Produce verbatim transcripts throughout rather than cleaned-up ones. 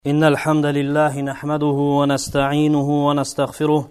إن الحمد لله نحمده ونستعينه ونستغفره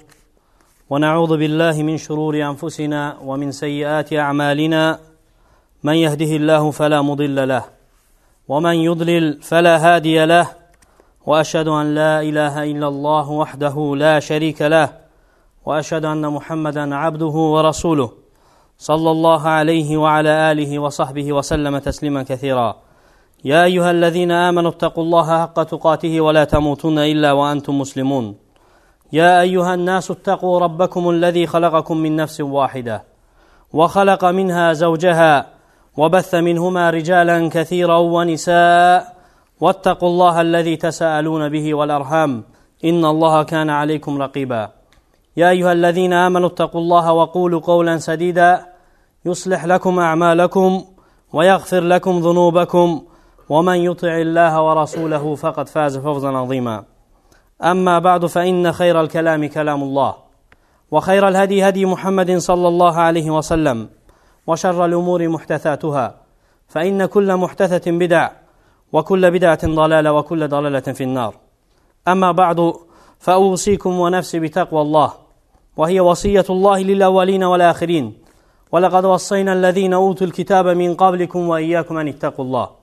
ونعوذ بالله من شرور أنفسنا ومن سيئات أعمالنا من يهده الله فلا مضل له ومن يضلل فلا هادي له وأشهد أن لا إله إلا الله وحده لا شريك له وأشهد أن محمدا عبده ورسوله صلى الله عليه وعلى آله وصحبه وسلم تسليما كثيرا يا أيها الذين آمنوا اتقوا الله حق تقاته ولا تموتن إلا وأنتم مسلمون يا أيها الناس اتقوا ربكم الذي خلقكم من نفس واحدة وخلق منها زوجها وبث منهما رجالا كثيرا ونساء واتقوا الله الذي تساءلون به والأرحام إن الله كان عليكم رقيبا يا أيها الذين آمنوا اتقوا الله وقولوا قولا سديدا يصلح لكم أعمالكم ويغفر لكم ذنوبكم ومن يطع الله ورسوله فقد فاز فوزا عظيما أما بعد فإن خير الكلام كلام الله وخير الهدي هدي محمد صلى الله عليه وسلم وشر الأمور محدثاتها فإن كل محدثة بدع وكل بدعة ضلالة وكل ضلالة في النار أما بعد فأوصيكم ونفسي بتقوى الله وهي وصية الله للأولين والآخرين ولقد وصينا الذين أوتوا الكتاب من قبلكم وإياكم أن اتقوا الله.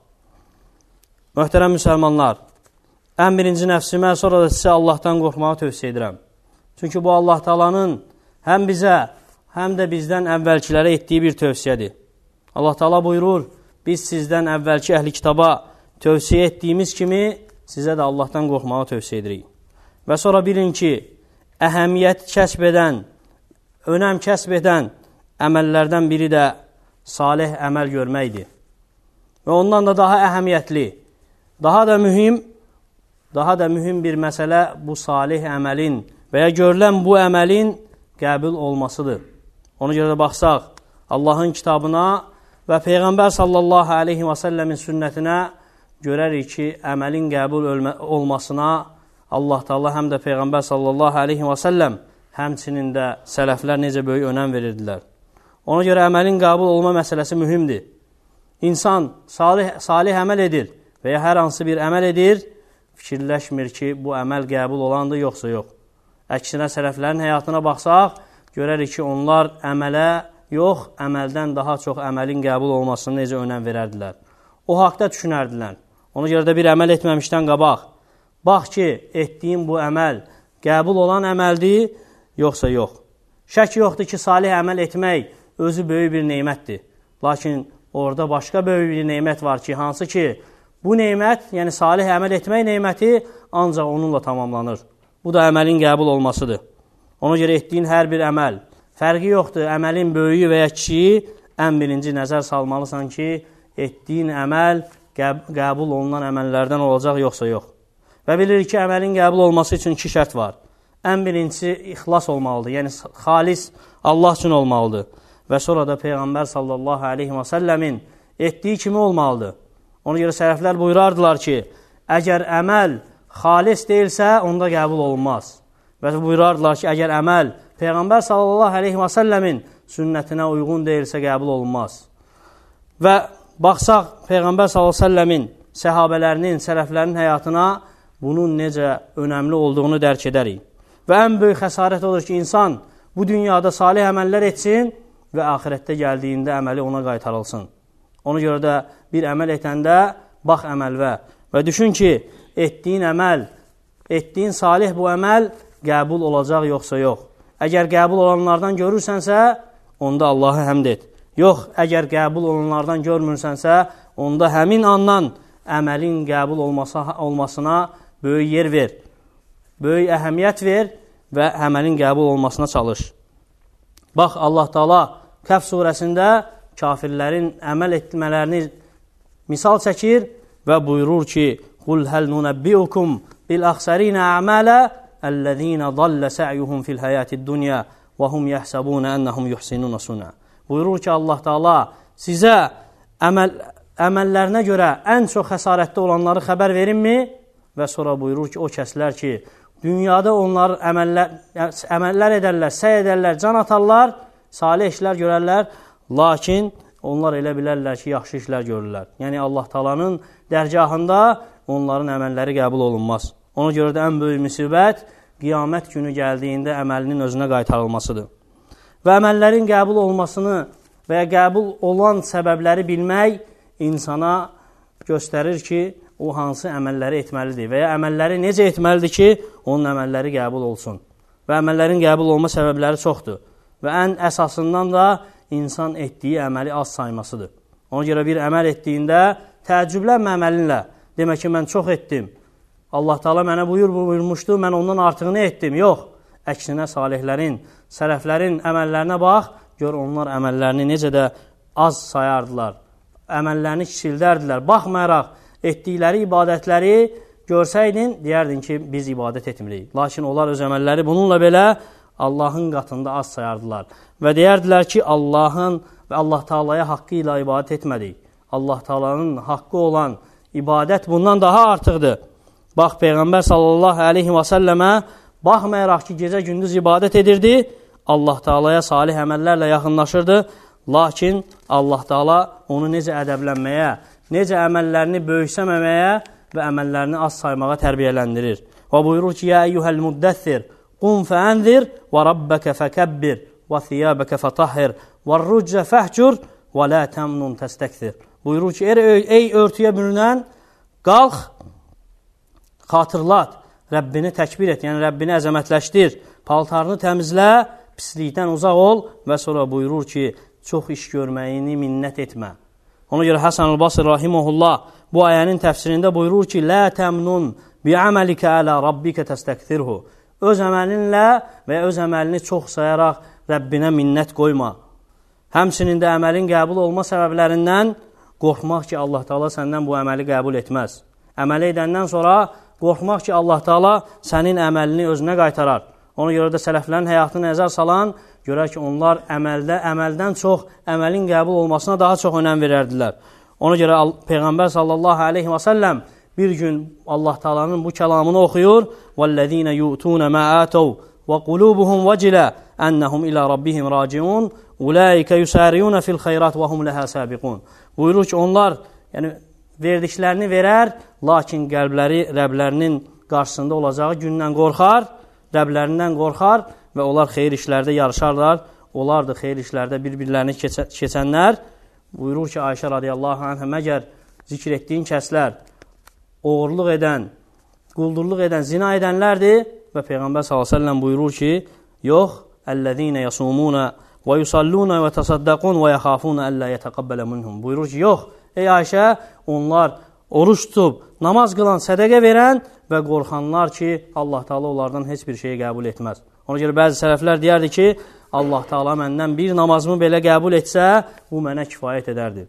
Möhtərəm müsəlmanlar, ən birinci nəfsimə, sonra da sizə Allahdan qorxmağı tövsiyə edirəm. Çünki bu Allah Taala'nın həm bizə, həm də bizdən əvvəlkilərə etdiyi bir tövsiyədir. Allah Taala buyurur, biz sizdən əvvəlki əhli kitaba tövsiyə etdiyimiz kimi sizə də Allahdan qorxmağı tövsiyə edirik. Və sonra bilin ki, əhəmiyyət kəsb edən, önəm kəsb edən əməllərdən biri də salih əməl görməkdir. Və ondan da daha əhəmiyyətli, daha da mühüm, daha da mühüm bir məsələ bu salih əməlin və ya görülən bu əməlin qəbul olmasıdır. Ona görə də baxsaq, Allahın kitabına və Peyğəmbər sallallahu aleyhi və səlləmin sünnətinə görərik ki, əməlin qəbul olmasına Allah Taala həm də Peyğəmbər sallallahu aleyhi və səlləm, həmçinin də sələflər necə böyük önəm verirdilər. Ona görə əməlin qəbul olma məsələsi mühümdir. İnsan salih, salih əməl edir və ya hər hansı bir əməl edir, fikirləşmir ki, bu əməl qəbul olandır, yoxsa yox. Əksinə, sələflərin həyatına baxsaq, görərik ki, onlar əmələ yox, əməldən daha çox əməlin qəbul olmasını necə önəm verərdilər. O haqda düşünərdilər. Ona görə də bir əməl etməmişdən qabaq, bax ki, etdiyim bu əməl qəbul olan əməldir, yoxsa yox. Şək yoxdur ki, salih əməl etmək özü böyük bir neymətdir. Lakin orada başqa böyük bir neymət var ki, hansı ki, bu neymət, yəni salih əməl etmək neyməti ancaq onunla tamamlanır. Bu da əməlin qəbul olmasıdır. Ona görə etdiyin hər bir əməl, fərqi yoxdur, əməlin böyüyü və ya kiçiyi, ən birinci nəzər salmalısan ki, etdiyin əməl qəb qəbul olunan əməllərdən olacaq, yoxsa yox. Və bilirik ki, əməlin qəbul olması üçün iki şərt var. Ən birincisi, ixlas olmalıdır, yəni xalis Allah üçün olmalıdır. Və sonra da Peyğəmbər sallallahu aleyhi və səlləmin etdiyi kimi olmalıdır. Ona görə sələflər buyurardılar ki, əgər əməl xalis deyilsə, onda qəbul olunmaz. Və buyurardılar ki, əgər əməl Peyğəmbər sallallahu aleyhi və səlləmin sünnətinə uyğun deyilsə, qəbul olunmaz. Və baxsaq, Peyğəmbər sallallahu aleyhi və səlləmin səhabələrinin, sələflərinin həyatına bunun necə önəmli olduğunu dərk edərik. Və ən böyük xəsarət olur ki, insan bu dünyada salih əməllər etsin və axirətdə gəldiyində əməli ona qaytarılsın. Ona görə də bir əməl etəndə bax əməlvə və düşün ki, etdiyin əməl, etdiyin salih bu əməl qəbul olacaq, yoxsa yox. Əgər qəbul olanlardan görürsənsə, onda Allah'a həmd et. Yox, əgər qəbul olanlardan görmürsənsə, onda həmin andan əməlin qəbul olması, olmasına böyük yer ver, böyük əhəmiyyət ver və əməlin qəbul olmasına çalış. Bax, Allah Taala Kəf surəsində kafirlərin əməl etmələrini misal çəkir və buyurur ki, قُلْ هَلْ نُنَبِّئُكُمْ بِالْأَخْسَرِينَ أَعْمَالًا الَّذِينَ ضَلَّ سَعْيُهُمْ فِي الْحَيَاةِ الدُّنْيَا وَهُمْ يَحْسَبُونَ أَنَّهُمْ يُحْسِنُونَ صُنْعًا. Buyurur ki, Allah Taala sizə əməl, əməllərinə görə ən çox xəsarətdə olanları xəbər verinmi? Və sonra buyurur ki, o kəslər ki, dünyada onlar əməllər, əməllər edərlər, səy edərlər, can atarlar, salih işlər görərlər, lakin onlar elə bilərlər ki, yaxşı işlər görürlər. Yəni Allah Taala'nın dərgahında onların əməlləri qəbul olunmaz. Ona görə də ən böyük müsibət qiyamət günü gəldiyində əməlinin özünə qaytarılmasıdır. Və əməllərin qəbul olmasını və ya qəbul olan səbəbləri bilmək insana göstərir ki, o hansı əməlləri etməlidir və ya əməlləri necə etməlidir ki, onun əməlləri qəbul olsun. Və əməllərin qəbul olma səbəbləri çoxdur. Və ən əsasından da insan etdiyi əməli az saymasıdır. Ona görə bir əməl etdiyində təəccüblənmə əməlinlə. Demək ki, mən çox etdim. Allah Teala mənə buyur, buyurmuşdu, mən ondan artığını etdim. Yox, əksinə salihlərin, sələflərin əməllərinə bax, gör onlar əməllərini necə də az sayardılar. Əməllərini kiçildərdilər. Baxmayaraq etdikləri ibadətləri görsəydin, deyərdin ki, biz ibadət etmirik. Lakin onlar öz əməlləri bununla belə Allahın qatında az sayardılar. Və deyərdilər ki, Allahın və Allah Teala'ya haqqı ilə ibadət etmədik. Allah Teala'nın haqqı olan ibadət bundan daha artıqdır. Bax, Peyğəmbər sallallahu aleyhi və səlləmə baxmayaraq ki, gecə gündüz ibadət edirdi, Allah Teala'ya salih əməllərlə yaxınlaşırdı. Lakin Allah Teala onu necə ədəblənməyə, necə əməllərini böyüksəməməyə və əməllərini az saymağa tərbiyələndirir. Və buyurur ki, ya eyyuhəl muddəthir, qum fəənzir və rabbəkə fəkəbbir və thiyabəkə fətahhir və rüccə fəhcur və lə təmnun təstəkthir. Buyurur ki, ey örtüyə bürünən, qalx, xatırlat, Rəbbini təkbir et, yəni Rəbbini əzəmətləşdir, paltarını təmizlə, pislikdən uzaq ol və sonra buyurur ki, çox iş görməyini minnət etmə. Ona görə Həsən el-Basri rahimehullah bu ayənin təfsirində buyurur ki, lə təmnun bi'aməlikə ələ rabbikə təstəkthirhu. Öz əməlinlə və öz əməlini çox sayaraq Rəbbinə minnət qoyma. Həmçinin də əməlin qəbul olma səbəblərindən qorxmaq ki, Allah Teala səndən bu əməli qəbul etməz. Əməli edəndən sonra qorxmaq ki, Allah Teala sənin əməlini özünə qaytarar. Ona görə də sələflərin həyatını nəzər salan, görər ki, onlar əməldə, əməldən çox əməlin qəbul olmasına daha çox önəm verərdilər. Ona görə Peyğəmbər sallallahu aleyhi və səlləm bir gün Allah Teala'nın bu kəlamını oxuyur. وَالَّذ۪ينَ يُؤْتُونَ مَا آتَوْا وَقُلُوبُهُمْ وَجِلَا أَنَّهُمْ إِلَى رَبِّهِمْ رَاجِعُونَ أُولَٰئِكَ يُسَارِعُونَ فِي الْخَيْرَاتِ وَهُمْ لَهَا سَابِقُونَ. Buyurur ki, onlar yəni, verdiklərini verər, lakin qəlbləri Rəblərinin qarşısında olacağı gündən qorxar, Rəblərindən qorxar və onlar xeyir işlərdə yarışarlar. Onlar da xeyir işlərdə bir-birlərini keçə keçənlər. Buyurur ki, Ayşə radiyallahu anhə, məgər zikr etdiyin kəslər oğurluq edən, quldurluq edən, zina edənlərdir və Peyğəmbər sallallahu əleyhi və səlləm buyurur ki, yox, əllezîne yasumûne və yusallûne və təsaddaqûn və yəxafûne əllə yətəqabbələ minhum. Buyurur ki, yox, ey Ayşə, onlar oruç tutub, namaz qılan, sədəqə verən və qorxanlar ki, Allah Teala onlardan heç bir şeyi qəbul etməz. Ona görə bəzi sələflər deyərdi ki, Allah Teala məndən bir namazımı belə qəbul etsə, bu mənə kifayət edərdi.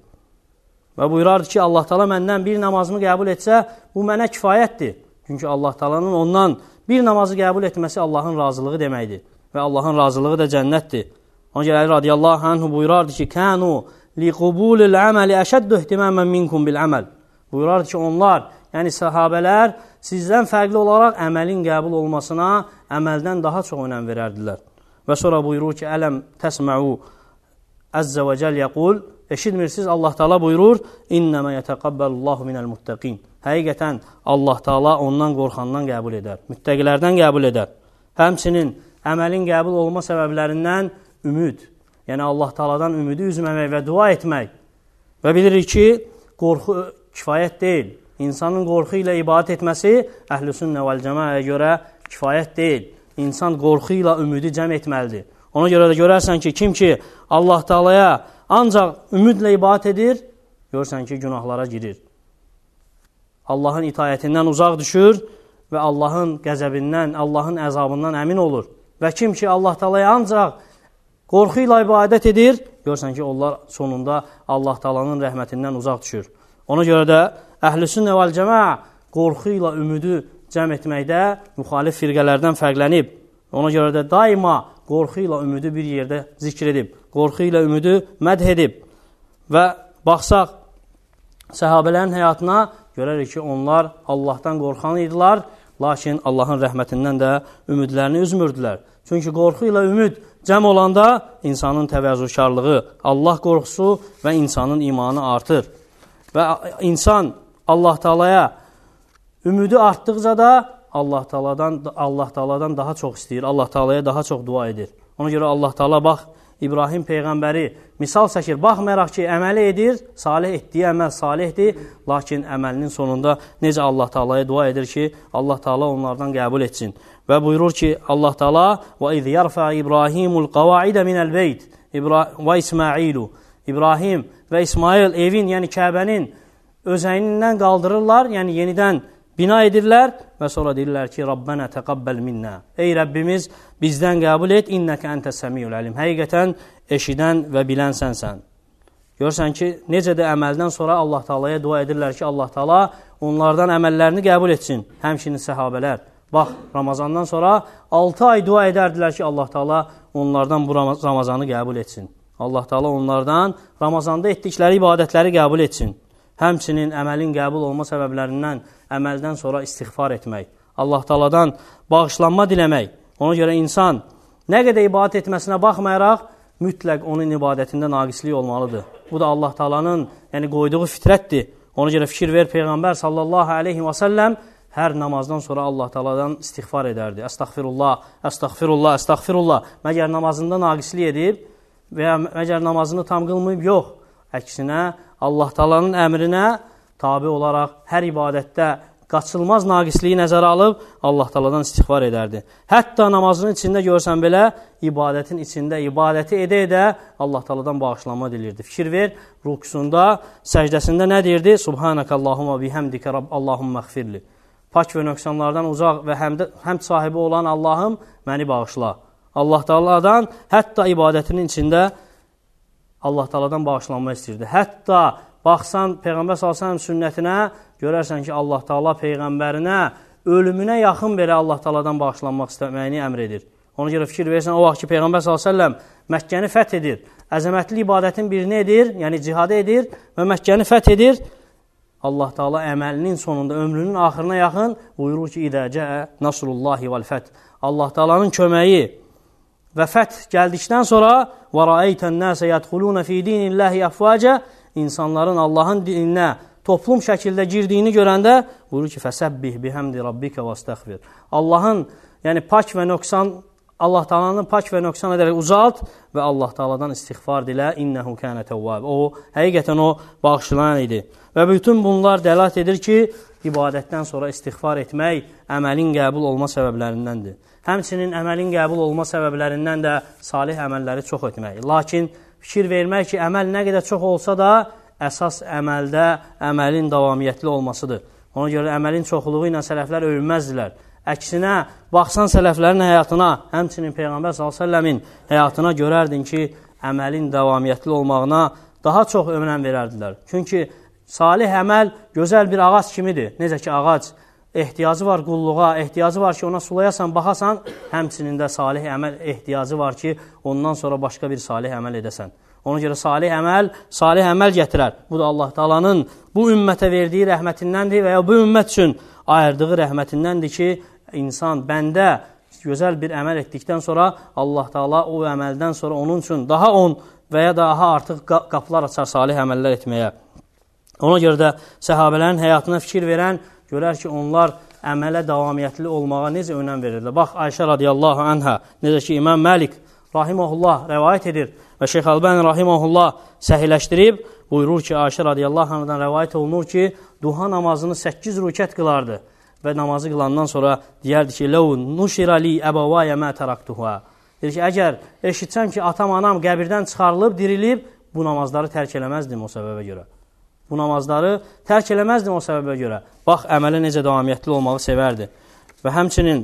Və buyurardı ki, Allah Teala məndən bir namazımı qəbul etsə, bu mənə kifayətdir. Çünki Allah Teala'nın ondan bir namazı qəbul etməsi Allahın razılığı deməkdir. Və Allahın razılığı da cənnətdir. Ona görə Əli radiyallahu anhu buyurardı ki, kənu li qubulil əməli əşəddə ihtimamən minkum bil əməl. Buyurardı ki, onlar, yəni səhabələr sizdən fərqli olaraq əməlin qəbul olmasına əməldən daha çox önəm verərdilər. Və sonra buyurur ki, ələm təsmə'u əzzə və cəl yəqul, eşitmirsiniz, Allah Teala buyurur, innəmə yətəqabbəlullahu minəl muttəqin. Həqiqətən Allah Teala ondan qorxandan qəbul edər, müttəqilərdən qəbul edər. Həmçinin əməlin qəbul olma səbəblərindən ümid, yəni Allah Teala'dan ümidi üzməmək və dua etmək. Və bilirik ki, qorxu kifayət deyil. İnsanın qorxu ilə ibadət etməsi əhl-i-sünnə vəl-cəmaəyə görə kifayət deyil. İnsan qorxu ilə ümidi cəm etməlidir. Ona görə də görərsən ki, kim ki Allah Teala'ya ancaq ümidlə ibadət edir, görürsən ki, günahlara girir. Allahın itayətindən uzaq düşür və Allahın qəzəbindən, Allahın əzabından əmin olur. Və kim ki Allah Teala'ya ancaq qorxu ilə ibadət edir, görürsən ki, onlar sonunda Allah Teala'nın rəhmətindən uzaq düşür. Ona görə də əhl-i-sünnə vəl-cəmaə qorxu ilə ümidi cəm etməkdə müxalif firqələrdən fərqlənib. Ona görə də daima qorxu ilə ümidi bir yerdə zikr edib, qorxu ilə ümidi mədh edib. Və baxsaq, səhabələrin həyatına görərik ki, onlar Allahdan qorxan idilər, lakin Allahın rəhmətindən də ümidlərini üzmürdülər. Çünki qorxu ilə ümid cəm olanda insanın təvəzzükarlığı, Allah qorxusu və insanın imanı artır. Və insan Allah Teala'ya ümidi artdıqca da Allah Taala'dan Allah Taala'dan daha çox istəyir. Allah Taala'ya daha çox dua edir. Ona görə Allah Taala bax İbrahim peyğəmbəri misal çəkir. Baxmayaraq ki, əməli edir, salih etdiyi əməl salihdir, lakin əməlinin sonunda necə Allah Taala'ya dua edir ki, Allah Taala onlardan qəbul etsin. Və buyurur ki, Allah Taala: "Və iz yarfa İbrahimul qavaide minel beyt və İsmailu." İbrahim və İsmail evin, yəni Kəbənin özəyindən qaldırırlar, yəni yenidən bina edirlər və sonra deyirlər ki, Rabbənə təqabbel minnə. Ey Rəbbimiz, bizdən qəbul et, innəkə əntə səmiyul əlim. Həqiqətən eşidən və bilən sənsən. Görürsən ki, necə də əməldən sonra Allah Taala'ya dua edirlər ki, Allah Taala onlardan əməllərini qəbul etsin. Həmçinin səhabələr. Bax, Ramazandan sonra altı ay dua edərdilər ki, Allah Taala onlardan bu Ramazanı qəbul etsin. Allah Taala onlardan Ramazanda etdikləri ibadətləri qəbul etsin. Həmçinin əməlin qəbul olma səbəblərindən əməldən sonra istiğfar etmək, Allah Taala'dan bağışlanma diləmək. Ona görə insan nə qədər ibadət etməsinə baxmayaraq, mütləq onun ibadətində naqislik olmalıdır. Bu da Allah Taala'nın yəni qoyduğu fitrətdir. Ona görə fikir ver, Peyğəmbər sallallahu aleyhi və səlləm hər namazdan sonra Allah Taala'dan istiğfar edərdi. Əstəğfirullah, əstəğfirullah, əstəğfirullah. Məgər namazında naqislik edib və ya məgər namazını tam qılmayıb? Yox. Əksinə, Allah Taala'nın əmrinə tabi olaraq hər ibadətdə qaçılmaz naqisliyi nəzərə alıb Allah Taala'dan istiğfar edərdi. Hətta namazının içində görsən belə, ibadətin içində ibadəti edə-edə Allah Taala'dan bağışlanma dilirdi. Fikir ver, rükusunda, səcdəsində nə deyirdi? Subhanəkəllahumma bihamdikə Rabb Allahumma xfirli. Pak və nöqsanlardan uzaq və həmd, həmd sahibi olan Allahım məni bağışla. Allah Taala'dan hətta ibadətinin içində Allah Taala'dan bağışlanma istəyirdi. Hətta baxsan Peyğəmbər sallallahu əleyhi və səlləm sünnətinə, görərsən ki, Allah Taala peyğəmbərinə ölümünə yaxın belə Allah Taala'dan bağışlanmaq istəməyini əmr edir. Ona görə fikir versən, o vaxt ki, Peyğəmbər sallallahu əleyhi və səlləm Məkkəni fəth edir, əzəmətli ibadətin birini edir, yəni cihadı edir və Məkkəni fəth edir. Allah Taala əməlinin sonunda, ömrünün axırına yaxın buyurur ki, "İzə cəə nasrullahi vəl fəth." Allah Taala'nın köməyi və fəth gəldikdən sonra və rəaytən nəsə yədxuluna fi dinillahi afvaca, insanların Allahın dininə toplum şəkildə girdiyini görəndə buyurur ki, "Fəsəbbih bihamdi rabbika vəstəğfir." Allahın, yəni pak və nöqsan, Allah Taala'nın pak və nöqsan edərək uzalt və Allah Taala'dan istiğfar dilə. İnnehu kana tawwab. O həqiqətən o bağışlayan idi. Və bütün bunlar dəlalət edir ki, ibadətdən sonra istiğfar etmək əməlin qəbul olma səbəblərindəndir. Həmçinin əməlin qəbul olma səbəblərindən də salih əməlləri çox etmək. Lakin fikir vermək ki, əməl nə qədər çox olsa da, əsas əməldə əməlin davamiyyətli olmasıdır. Ona görə əməlin çoxluğu ilə sələflər övünməzdilər. Əksinə, baxsan sələflərin həyatına, həmçinin Peyğəmbər sallallahu əleyhi və səlləmin həyatına görərdin ki, əməlin davamiyyətli olmağına daha çox önəm verərdilər. Çünki salih əməl gözəl bir ağac kimidir. Necə ki, ağac ehtiyacı var qulluğa, ehtiyacı var ki, ona sulayasan, baxasan, həmçinin də salih əməl ehtiyacı var ki, ondan sonra başqa bir salih əməl edəsən. Ona görə salih əməl, salih əməl gətirər. Bu da Allah Taala'nın bu ümmətə verdiyi rəhmətindəndir və ya bu ümmət üçün ayırdığı rəhmətindəndir ki, insan bəndə gözəl bir əməl etdikdən sonra Allah Taala o əməldən sonra onun üçün daha on və ya daha artıq qapılar açar salih əməllər etməyə. Ona görə də səhabələrin həyatına fikir verən görər ki, onlar əmələ davamiyyətli olmağa necə önəm verirlər. Bax, Ayşə radiyallahu anhə, necə ki, İmam Məlik rahiməhullah rəvayət edir və Şeyx Əlbani rahiməhullah səhiləşdirib, buyurur ki, Ayşə radiyallahu anhadan rəvayət olunur ki, duha namazını səkkiz rükət qılardı və namazı qılandan sonra deyərdi ki, "Ləv nuşira li əbəvaya mə təraktuha." Deyir ki, əgər eşitsəm ki, atam, anam qəbirdən çıxarılıb, dirilib, bu namazları tərk eləməzdim o səbəbə görə. Bu namazları tərk eləməzdim o səbəbə görə. Bax, əmələ necə davamiyyətli olmağı sevərdi. Və həmçinin,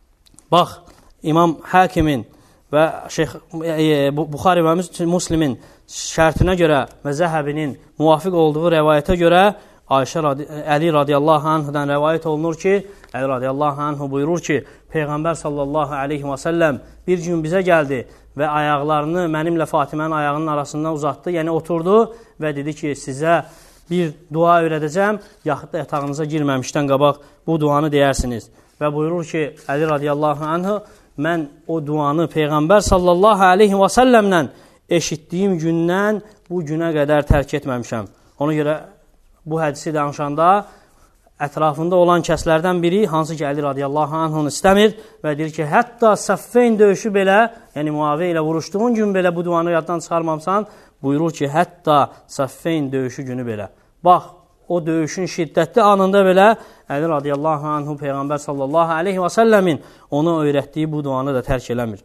bax, İmam Hakimin və Şeyx e, Buxari və Müslimin şərtinə görə və Zəhəbinin muvafiq olduğu rəvayətə görə Ayşə radi Əli radiyallahu anhudan rəvayət olunur ki, Əli radiyallahu anhu buyurur ki, Peyğəmbər sallallahu aleyhi və səlləm bir gün bizə gəldi və ayaqlarını mənimlə Fatimənin ayağının arasından uzatdı, yəni oturdu və dedi ki, sizə bir dua öyrədəcəm, yaxud da yatağınıza girməmişdən qabaq bu duanı deyərsiniz. Və buyurur ki, Əli radiyallahu anhu, mən o duanı Peyğəmbər sallallahu aleyhi və səlləmlə eşitdiyim gündən bu günə qədər tərk etməmişəm. Ona görə bu hədisi danışanda ətrafında olan kəslərdən biri, hansı ki, Əli radiyallahu anh onu istəmir və deyir ki, hətta Səffeyn döyüşü belə, yəni Muaviyə ilə vuruşduğun gün belə bu duanı yaddan çıxarmamsan, buyurur ki, hətta Səffeyn döyüşü günü belə. Bax, o döyüşün şiddətli anında belə Əli radiyallahu anhu Peyğəmbər sallallahu aleyhi və səlləmin ona öyrətdiyi bu duanı da tərk eləmir.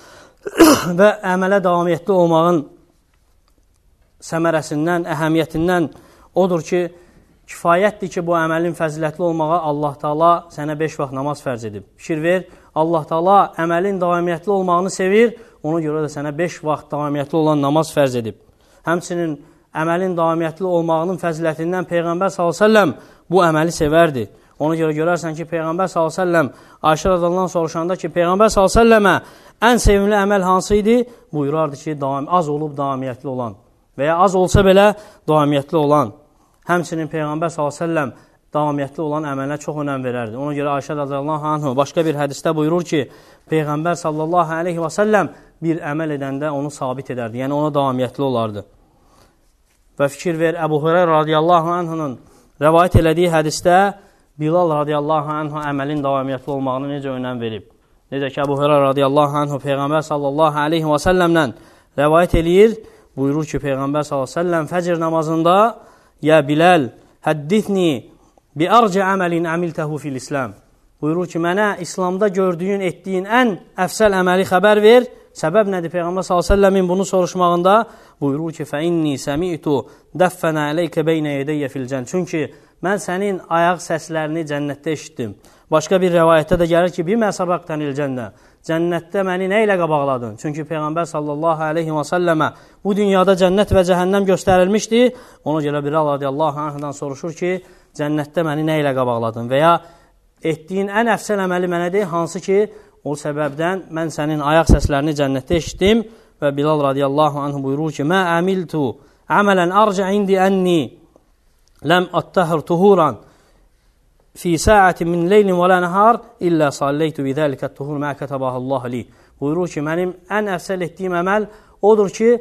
Və əmələ davamiyyətli olmağın səmərəsindən, əhəmiyyətindən odur ki, kifayətdir ki, bu əməlin fəzilətli olmağa Allah Taala sənə beş vaxt namaz fərz edib. Fikir ver, Allah Taala əməlin davamiyyətli olmağını sevir, ona görə də sənə beş vaxt davamiyyətli olan namaz fərz edib. Həmçinin əməlin davamiyyətli olmağının fəzilətindən Peyğəmbər sallallahu əleyhi və səlləm bu əməli sevərdi. Ona görə görərsən ki, Peyğəmbər sallallahu əleyhi və səlləm Ayşə radhiyallahu soruşanda ki, Peyğəmbər sallallahu əleyhi və səlləmə ən sevimli əməl hansı idi? Buyurardı ki, davam, az olub davamiyyətli olan və ya az olsa belə davamiyyətli olan. Həmçinin Peyğəmbər sallallahu əleyhi və səlləm davamiyyətli olan əmələ çox önəm verərdi. Ona görə Ayşə radhiyallahu anha başqa bir hədisdə buyurur ki, Peyğəmbər sallallahu əleyhi və səlləm bir əməl edəndə onu sabit edərdi. Yəni ona davamiyyətli olardı. Və fikir ver, Əbu Hüreyrə radiyallahu anh'ın rəvayət elədiyi hədisdə Bilal radiyallahu anh'a əməlin davamiyyətli olmağını necə önəm verib. Necə ki, Əbu Hüreyrə radiyallahu anh'ı Peyğəmbər sallallahu aleyhi və səlləmlə rəvayət eləyir. Buyurur ki, Peyğəmbər sallallahu aleyhi və səlləm fəcr namazında Ya Bilal, həddithni bi arca əməlin əmiltəhu fil İslam. Buyurur ki, mənə İslamda gördüyün, etdiyin ən əfsəl əməli xəbər ver. Səbəb nədir? Peyğəmbər sallallahu əleyhi və səlləmin bunu soruşmağında buyurur ki, "Fə inni səmi'tu dəffənə ələykə beynə yedəyyə fil cənnə." Çünki mən sənin ayaq səslərini cənnətdə eşitdim. Başqa bir rivayətdə də gəlir ki, "Bimə sabaqtanil cənnə." Cənnətdə məni nə ilə qabaqladın? Çünki Peyğəmbər sallallahu əleyhi və səlləmə bu dünyada cənnət və cəhənnəm göstərilmişdi. Ona görə Bilal radiyallahu anhdan soruşur ki, "Cənnətdə məni nə ilə qabaqladın?" Və ya etdiyin ən əfsəl əməli mənədir, hansı ki, o səbəbdən mən sənin ayaq səslərini cənnətdə eşitdim. Və Bilal radiyallahu anh buyurur ki, "Mə əmiltu əmələn arca indi ənni ləm attəhir tuhuran fi saətin min leylin və lə nəhar illə salleytu bidəlikət tuhur mə kətəbəhəllah li." Buyurur ki, mənim ən əfsəl etdiyim əməl odur ki,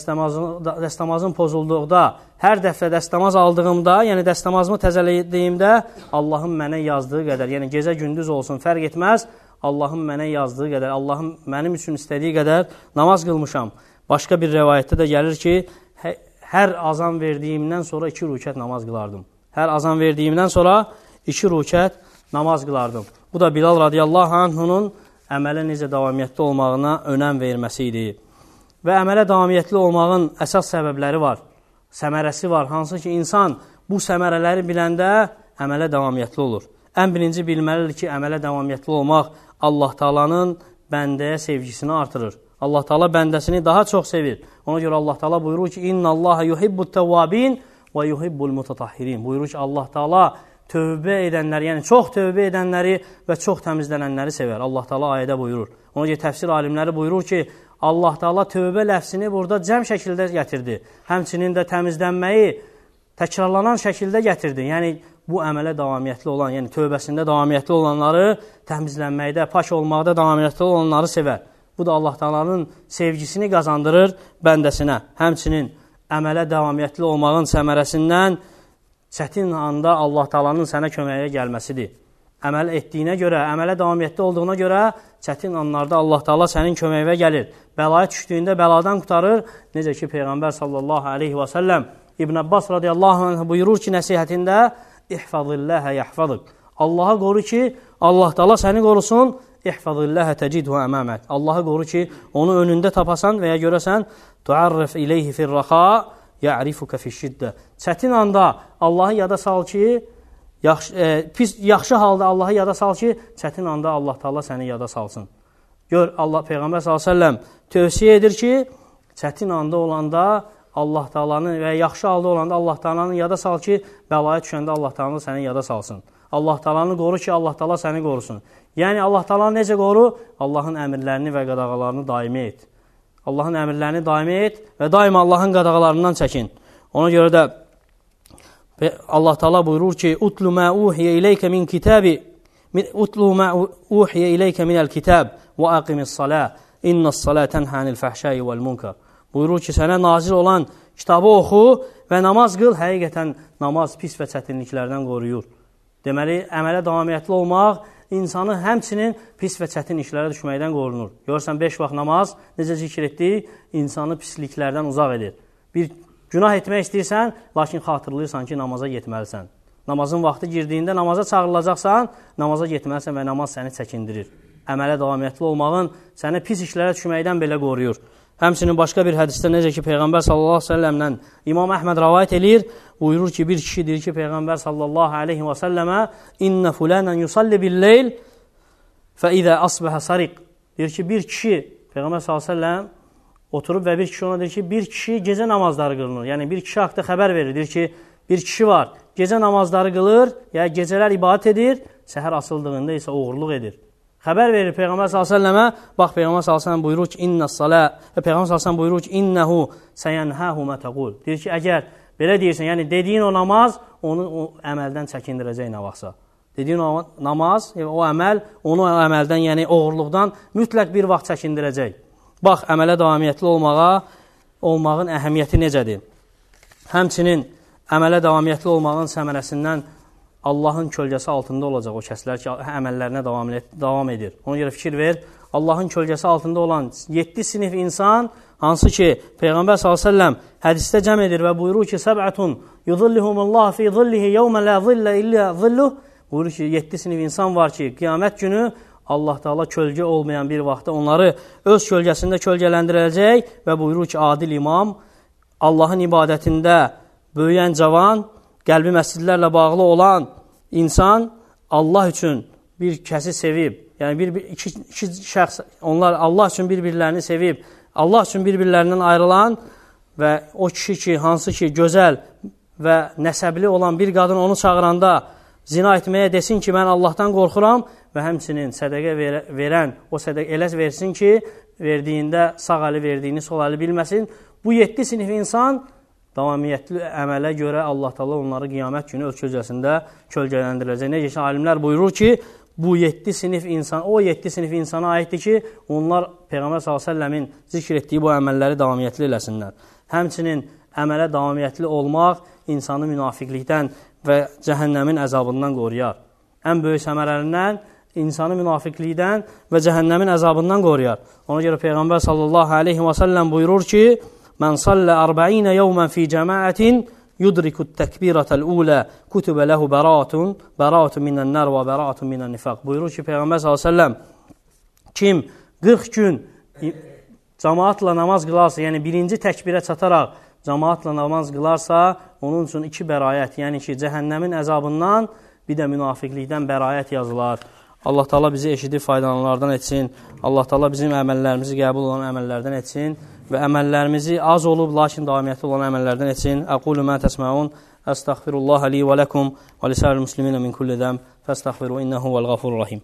dəstəmazın pozulduğunda, hər dəfə dəstəmaz aldığımda, yəni dəstəmazımı təzələdiyimdə Allahın mənə yazdığı qədər, yəni gecə gündüz olsun, fərq etməz, Allahın mənə yazdığı qədər, Allahın mənim üçün istədiyi qədər namaz qılmışam. Başqa bir rəvayətdə də gəlir ki, hər azan verdiyimdən sonra iki rükət namaz qılardım. Hər azan verdiyimdən sonra iki rükət namaz qılardım. Bu da Bilal radiyallahu anh'ın əmələ necə davamiyyətli olmağına önəm verməsi idi. Və əmələ davamiyyətli olmağın əsas səbəbləri var, səmərəsi var. Hansı ki, insan bu səmərələri biləndə əmələ davamiyyətli olur. Ən birinci bilməlidir ki, əmələ davamiyyətli olmaq Allah Taala'nın bəndəyə sevgisini artırır. Allah Taala bəndəsini daha çox sevir. Ona görə Allah Taala buyurur ki, "İnnallaha yuhibbut-tawwabin və yuhibbul-mutatahhirin." Buyurur ki, Allah Taala tövbə edənləri, yəni çox tövbə edənləri və çox təmizlənənləri sevər. Allah Taala ayədə buyurur. Ona görə təfsir alimləri buyurur ki, Allah Taala tövbə ləfzini burada cəm şəkildə gətirdi. Həmçinin də təmizlənməyi təkrarlanan şəkildə gətirdi. Yəni bu əmələ davamiyyətli olan, yəni tövbəsində davamiyyətli olanları, təmizlənməkdə, pak olmaqda davamiyyətli olanları sevər. Bu da Allah Taala'nın sevgisini qazandırır bəndəsinə. Həmçinin əmələ davamiyyətli olmağın səmərəsindən çətin anda Allah Taala'nın sənə köməyə gəlməsidir. Əməl etdiyinə görə, əmələ davamiyyətli olduğuna görə çətin anlarda Allah Taala sənin köməyinə gəlir. Bəlaya düşdüyündə bəladan qurtarır. Necə ki, Peyğəmbər sallallahu aleyhi və səlləm İbn Abbas radiyallahu anh buyurur ki, nəsihətində İhfazilləhə yəhfazıq. Allah'a qoru ki, Allah Taala səni qorusun. İhfazilləhə təcidhu əməmək. Allah'a qoru ki, onu önündə tapasan və ya görəsən, tuarrif ileyhi firraxa, ya'rifuka fi'şiddə. Çətin anda Allah'ı yada sal ki, yaxşı, e, pis, yaxşı halda Allah'ı yada sal ki, çətin anda Allah Taala səni yada salsın. Gör, Allah Peyğəmbər sallallahu əleyhi və səlləm tövsiyə edir ki, çətin anda olanda Allah Taala'nın və yaxşı halda olanda Allah Taala'nın yada sal ki, bəlaya düşəndə Allah Taala səni yada salsın. Allah Taala'nı qoru ki, Allah Taala səni qorusun. Yəni Allah Taala'nı necə qoru? Allahın əmrlərini və qadağalarını daimi et. Allahın əmrlərini daimi et və daima Allahın qadağalarından çəkin. Ona görə də Allah Taala buyurur ki, "Utlu ma uhiye ileykə min kitabi, utlu ma uhiye ileykə minəl kitab və aqimis-salah. İnnas-salah tenha anil fahşai vel-munkar." Buyurur ki, sənə nazil olan kitabı oxu və namaz qıl. Həqiqətən namaz pis və çətinliklərdən qoruyur. Deməli, əmələ davamiyyətli olmaq insanı həmçinin pis və çətin işlərə düşməkdən qorunur. Görürsən, beş vaxt namaz, necə zikr etdik, insanı pisliklərdən uzaq edir. Bir günah etmək istəyirsən, lakin xatırlayırsan ki, namaza getməlisən. Namazın vaxtı girdiyində namaza çağırılacaqsan, namaza getməlisən və namaz səni çəkindirir. Əmələ davamiyyətli olmağın səni pis işlərə düşməkdən belə qoruyur. Həmçinin başqa bir hədisdə necə ki, Peyğəmbər sallallahu aleyhi və səlləmlə İmam Əhməd rəvayət eləyir, buyurur ki, bir kişi deyir ki, Peyğəmbər sallallahu aleyhi və səlləmə İnnə fulənən yusalli bil-leyl fə-izə asbəhə sariq. Deyir ki, bir kişi, Peyğəmbər sallallahu aleyhi və səlləm oturub və bir kişi ona deyir ki, bir kişi gecə namazları qılınır. Yəni, bir kişi haqda xəbər verir, deyir ki, bir kişi var, gecə namazları qılır, ya gecələr ibadət edir, səhər asıldığında isə oğurluq edir. Xəbər verir Peyğəmbər sallallahu əleyhi və səlləmə, bax Peyğəmbər sallallahu əleyhi və səlləm buyurur ki, "İnnas-salə", Peyğəmbər sallallahu əleyhi və səlləm buyurur ki, "İnnehu sayanhahu ma taqul." Deyir ki, əgər belə deyirsən, yəni dediyin o namaz onu o əməldən çəkindirəcək nə vaxtsa. Dediyin o namaz, o əməl onu o əməldən, yəni oğurluqdan mütləq bir vaxt çəkindirəcək. Bax, əmələ davamiyyətli olmağa, olmağın əhəmiyyəti necədir? Həmçinin əmələ davamiyyətli olmağın səmərəsindən Allahın kölgəsi altında olacaq o kəslər ki, əməllərinə davam, davam edir. Ona görə fikir ver, Allahın kölgəsi altında olan yeddi sinif insan, hansı ki, Peyğəmbər sallallahu əleyhi və səlləm hədisdə cəm edir və buyurur ki, "Səb'atun yuzillihumullah fi zillihi yawma la zilla illa zilluh." Buyurur ki, yeddi sinif insan var ki, qiyamət günü Allah Taala kölgə olmayan bir vaxtda onları öz kölgəsində kölgələndirəcək və buyurur ki, adil imam, Allahın ibadətində böyüyən cavan, qəlbi məscidlərlə bağlı olan insan Allah üçün bir kəsi sevib, yəni bir, bir iki, iki şəxs, onlar Allah üçün bir-birlərini sevib, Allah üçün bir-birlərindən ayrılan və o kişi ki, hansı ki, gözəl və nəsəbli olan bir qadın onu çağıranda zina etməyə desin ki, mən Allahdan qorxuram və həmçinin sədəqə ver, verən o sədəqə elə versin ki, verdiyində sağ əli verdiyini sol əli bilməsin. Bu yeddi sinif insan davamiyyətli əmələ görə Allah Taala onları qiyamət günü öz kölgəsində kölgələndirəcək. Necə ki, alimlər buyurur ki, bu yeddi sinif insan, o yeddi sinif insana aiddir ki, onlar Peyğəmbər sallallahu əleyhi və səlləmin zikr etdiyi bu əməlləri davamiyyətli eləsinlər. Həmçinin əmələ davamiyyətli olmaq insanı münafiqlikdən və cəhənnəmin əzabından qoruyar. Ən böyük səmərələrindən insanı münafiqlikdən və cəhənnəmin əzabından qoruyar. Ona görə Peyğəmbər sallallahu aleyhi və səlləm buyurur ki, "Mən sallə ərba'inə yevmən fi cəmaətin yudrikut təkbirətəl ulə kutubə ləhu bəraatun, bəraatun minən nər və bəraatun minən nifaq." Buyurur ki, Peyğəmbər sallallahu aleyhi və səlləm, kim qırx gün cəmaatla namaz qılarsa, yəni birinci təkbirə çataraq cəmaatla namaz qılarsa, onun üçün iki bəraət, yəni ki, cəhənnəmin əzabından, bir də münafiqlikdən bəraət yazılar. Allah Taala bizi eşidib faydalananlardan etsin. Allah Taala bizim əməllərimizi qəbul olan əməllərdən etsin və əməllərimizi az olub, lakin davamiyyətli olan əməllərdən etsin. Əqulu mə təsməun, əstəğfirullaha li və ləkum və lisəl musliminə min kulli zəm, fəstəğfiru innəhu vəl-ğafurur rahim.